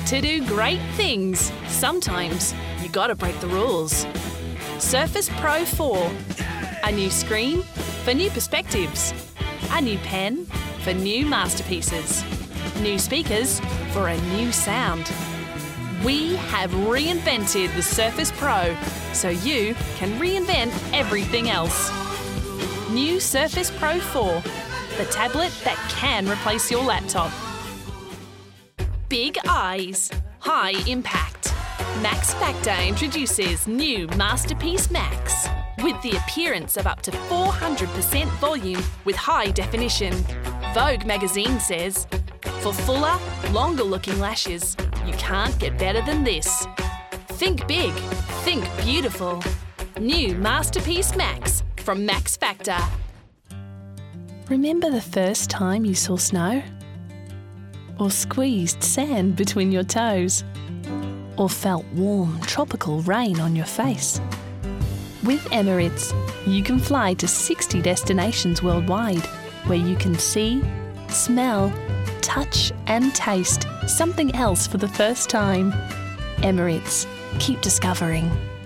To do great things, sometimes you gotta break the rules. Surface Pro 4. A new screen for new perspectives. A new pen for new masterpieces. New speakers for a new sound. We have reinvented the Surface Pro so you can reinvent everything else. New Surface Pro 4, the tablet that can replace your laptop. Big eyes, high impact. Max Factor introduces new Masterpiece Max with the appearance of up to 400% volume with high definition. Vogue magazine says, for fuller, longer-looking lashes, you can't get better than this. Think big, think beautiful. New Masterpiece Max from Max Factor. Remember the first time you saw snow? Or squeezed sand between your toes? Or felt warm, tropical rain on your face? With Emirates, you can fly to 60 destinations worldwide where you can see, smell, touch and taste something else for the first time. Emirates, keep discovering.